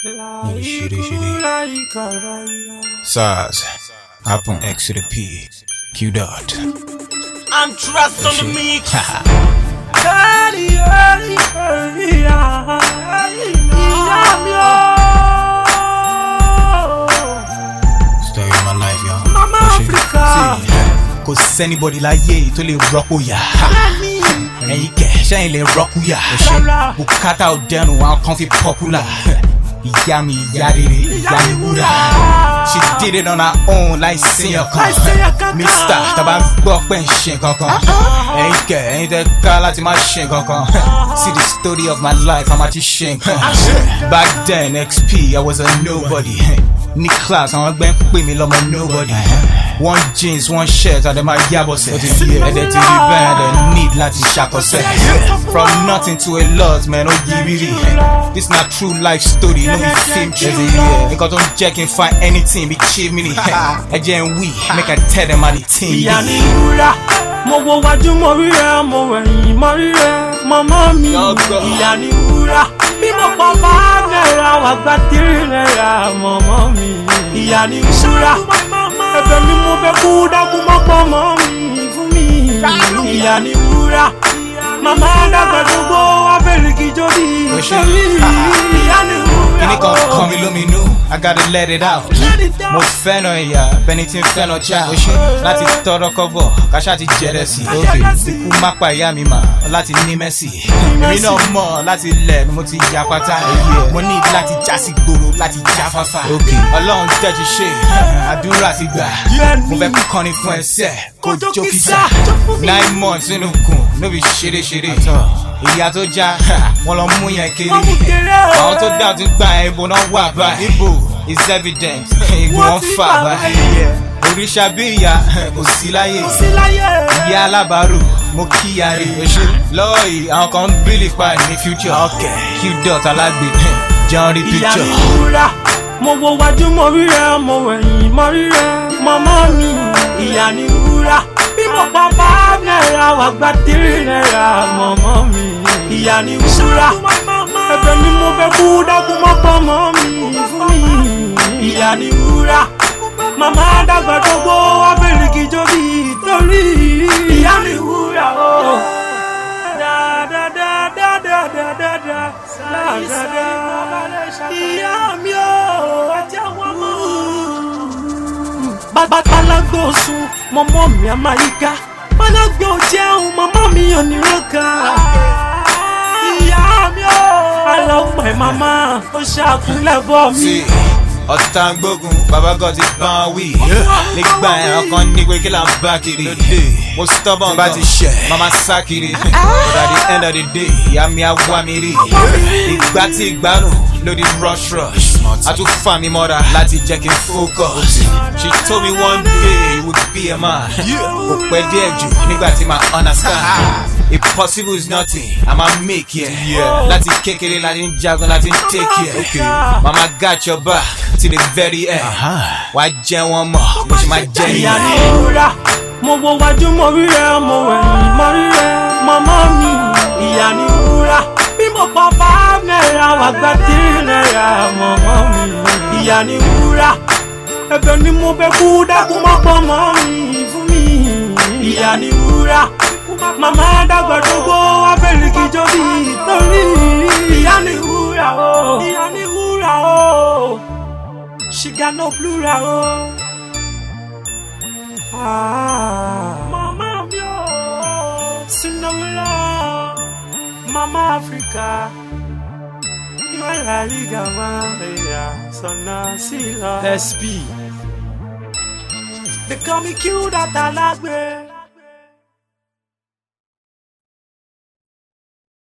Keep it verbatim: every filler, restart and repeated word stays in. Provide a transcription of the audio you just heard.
Shitty, shitty. SARS, Happen, X to the P, Q dot. I'm trust on the mix. Story of my life, y'all. Mama Africa. Cause anybody like ye to live rock ya. And you get shine le rock ya. Bukata out there no one comfy popular. Yami Yadiri Yamura. She did it on her own like senior con. Mister Taban Bok Ben Shinkon. Ain't get ain't that girl at my shinkon. See the story of my life, I'm at shinkon. Back then, X P, I was a nobody. Nick class, I'm going to pay me love my nobody. One jeans, one shirt, and then my yabo set. And then to the band, and need Latin shackle set. From nothing to a lot, man, oh, really. This not true life story, no me film chasing. Because don't check and find anything, be cheap me. Again, we make a tell them how the team. Mo wo waju mo ri re mo weyin mo ri re mama mi iya ni wura bí mo pa five naira wa gba three naira mama mi iya ni wura ẹ̀bẹ̀ mi mo fẹ́ kú dákun mo pa mama mi fún mi iya ni wura mama dàgbà dogbo wa fẹ́ ki jodi iya ni wura Kini kan kan mi lómi nú, I gotta let it out. Mo fẹ́ràn ẹ̀yà, bẹ́ni tí ń fẹ́ràn cha. Láti tọrọ kọ́bọ̀, káṣá ti jẹ́rẹ́ sí. Ikú má pa ìyá mi mà, láti ní mẹ́sì. Èmi náà mọ̀ láti ilẹ̀ ni mo ti ya pátá. Mo ní láti já sí gbòòrò, láti já fáfá. Ọlọ́run tẹ́jú ṣe, àdúrà ti gbà. Mo fẹ́ kọ́ni fún ẹsẹ̀, kó jó kìsà. Nine months nínú kùn, no be ṣeré ṣeré. Ìyá tó já, wọ́n lọ mú yẹn kiri. Àwọn tó dá ti gbà ẹ̀ ibo náà wà báyìí. Ibo is evident, ibo wọn fà báyìí. Òrìṣà bí ìyá kò sí láyé. Ìyá alábàárò mo kíyàrí. Lọ́wọ́ yìí àwọn kan ń bílì pa ní future. Q dot alágbè John rí picture. Ìyá mi wúrà, mo wo wájú mo rí rẹ, mo wẹ̀yìn mo rí rẹ. Màmá mi ìyá ni wúrà. Bí mo pa five naira wà gba three naira màmá mi ìyá ni wúrà. Ẹ̀bẹ̀ mi mo fẹ́ kú dákun mo pa màmá mi fún mi ìyá ni wúrà. Mama dàgbà dogbo wa fẹ́ ki jodi torí ìyá ni wúrà o. Da da da da da da da da da da ìyá mi o àti àwọn ọmọ. Bàbá alágbó sùn, mọ́mọ́ mi a máa yíká. Alágbó jẹun, mọ́mọ́ mi ò ní rọ́ọ̀kà. Ìyá mi o. Àlọ́ pẹ̀ màmá, ó ṣàkúnlẹ̀ bọ́ mi. Ọ̀tá gbógun, bàbá God ti bán wí. Nígbà ẹ̀ ọkàn ní pé kí là ń bá kiri. Mo stubborn bá ti ṣẹ̀, màmá sá kiri. But at the end of the day, ìyá mi á wá mi rí. Ìgbà tí ìgbàanù lórí rush rush. A tún fà mí mọ́ra láti jẹ́ kí n focus. She told me one day you would be a man. Kò pẹ́ díẹ̀ jù nígbà tí màá understand. Impossible is nothing, I'ma make it. Yeah. Láti kékeré láti ń jagun láti ń take it. Okay. Mama got your back till the very end. Wá jẹ́ wọn mọ̀, mo ṣe máa jẹ́ ìyá ni wúrà. Mo wo wájú mo rí rẹ, mo wẹ̀yìn mo rí rẹ. Màmá mi ìyá ni wúrà. Bí mo pa five naira wà gba three naira màmá mi ìyá ni wúrà. Ẹ̀bẹ̀ ni mo fẹ́ kú dákun mo pa màmá mi fún mi ìyá ni wúrà. Mama dàgbà dogbo wa fẹ́ ki jodi torí ìyá ni wúrà o. Ìyá ni wúrà o. She got no plural o. Ah, mama mi o. Cinderella, Mama Africa. Ìwà liga wa ẹ̀yà sọ̀nà sílọ. S P. They call me Q dot alágbè.